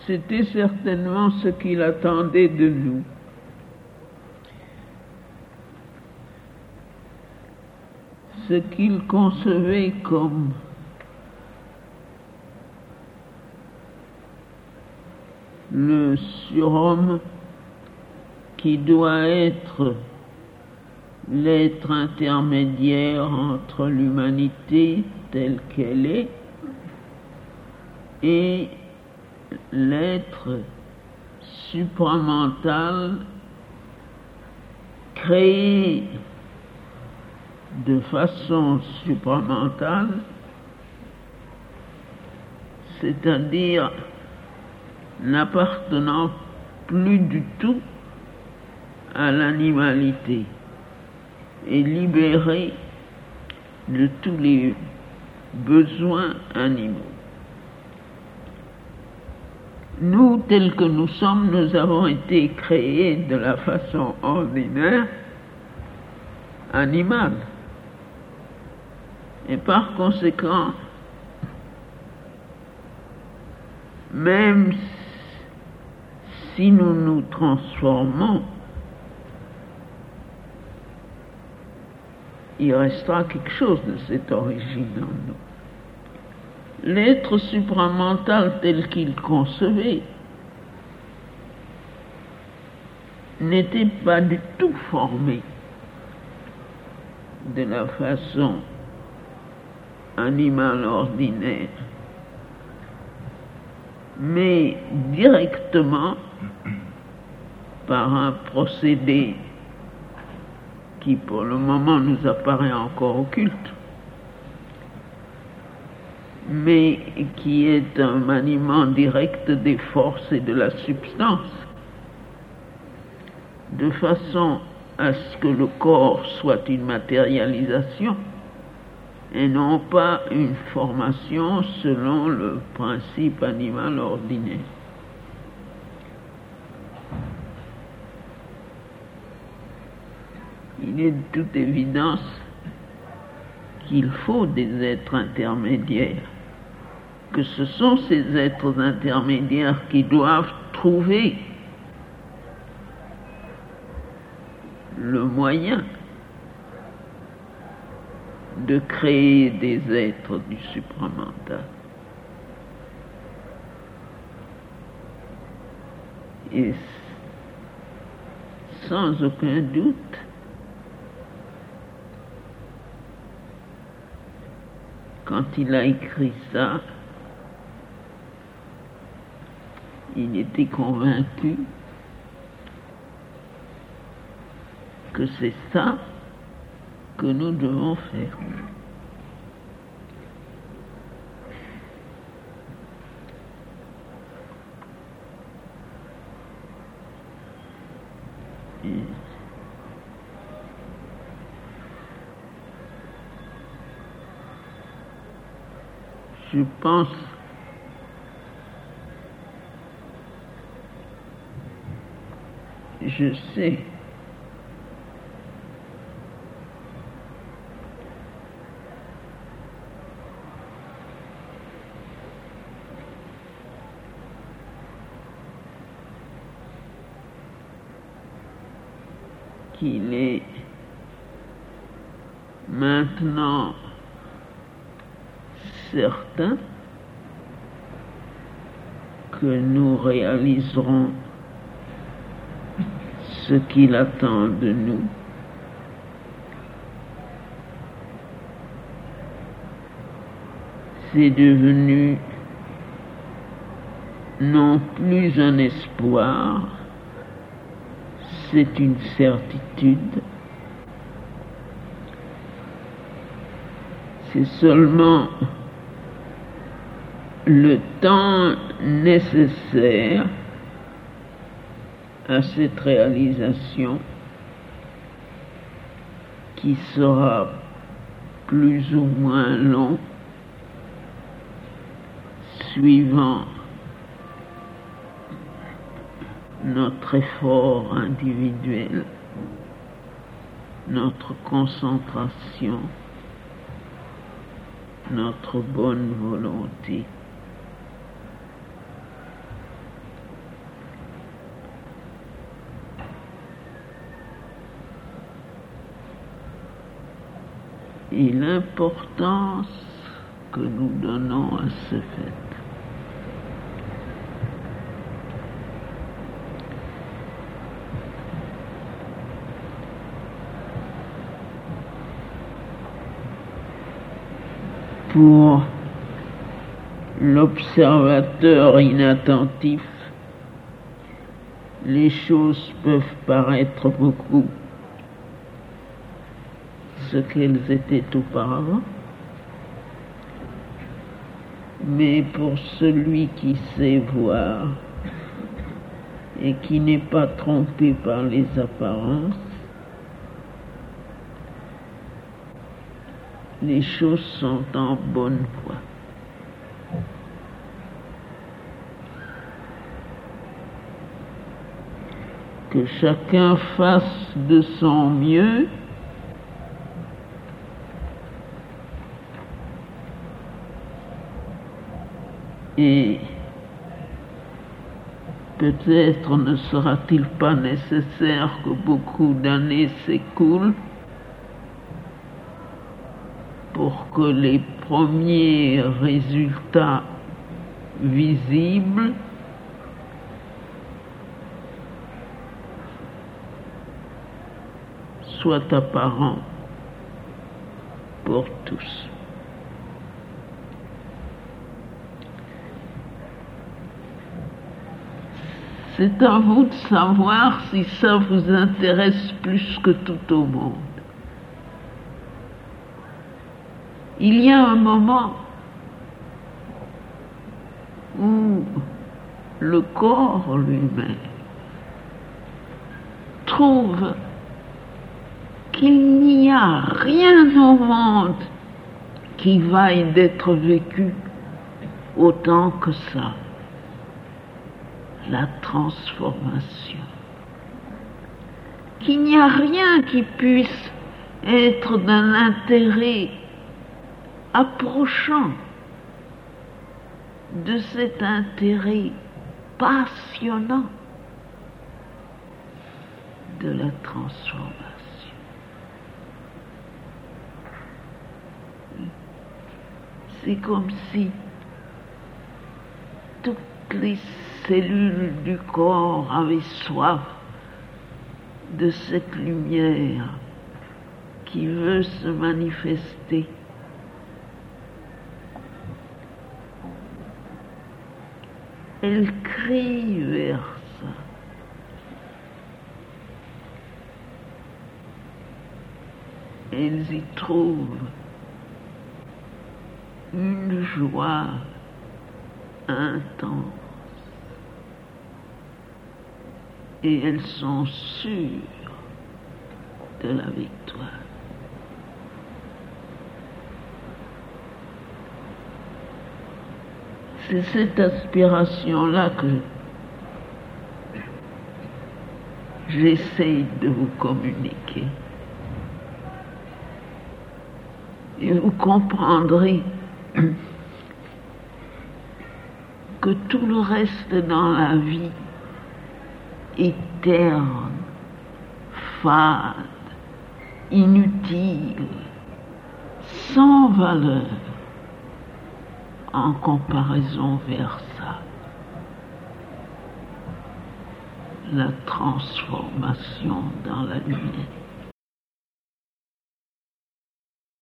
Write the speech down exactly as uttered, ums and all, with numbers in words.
C'était certainement ce qu'il attendait de nous. Ce qu'il concevait comme le surhomme qui doit être l'être intermédiaire entre l'humanité telle qu'elle est et l'être supramental créé de façon supramentale, c'est-à-dire n'appartenant plus du tout à l'animalité et libéré de tous les besoins animaux. Nous, tels que nous sommes, nous avons été créés de la façon ordinaire, animale. Et par conséquent, même si nous nous transformons, il restera quelque chose de cette origine en nous. L'être supramental tel qu'il concevait n'était pas du tout formé de la façon animale ordinaire, mais directement par un procédé qui pour le moment nous apparaît encore occulte, mais qui est un maniement direct des forces et de la substance, de façon à ce que le corps soit une matérialisation et non pas une formation selon le principe animal ordinaire. Il est de toute évidence qu'il faut des êtres intermédiaires, que ce sont ces êtres intermédiaires qui doivent trouver le moyen de créer des êtres du supramental. Et sans aucun doute, quand il a écrit ça, il était convaincu que c'est ça que nous devons faire. Et je pense je sais qu'il est maintenant certain que nous réaliserons ce qu'il attend de nous. C'est devenu non plus un espoir, c'est une certitude. C'est seulement le temps nécessaire à cette réalisation qui sera plus ou moins long, suivant notre effort individuel, notre concentration, notre bonne volonté. et l'importance que nous donnons à ce fait. Pour l'observateur inattentif, les choses peuvent paraître beaucoup ce qu'elles étaient auparavant, mais pour celui qui sait voir et qui n'est pas trompé par les apparences, les choses sont en bonne voie. Que chacun fasse de son mieux et peut-être ne sera-t-il pas nécessaire que beaucoup d'années s'écoulent pour que les premiers résultats visibles soient apparents pour tous. C'est à vous de savoir si ça vous intéresse plus que tout au monde. Il y a un moment où le corps lui-même trouve qu'il n'y a rien au monde qui vaille d'être vécu autant que ça, la transformation. Qu'il n'y a rien qui puisse être d'un intérêt approchant de cet intérêt passionnant de la transformation. C'est comme si toutes les cellules du corps avaient soif de cette lumière qui veut se manifester. Elles crient vers ça. Elles y trouvent une joie intense et elles sont sûres de la victoire. C'est cette aspiration-là que j'essaie de vous communiquer. Et vous comprendrez que tout le reste dans la vie est terne, fade, inutile, sans valeur en comparaison vers ça. La transformation dans la lumière.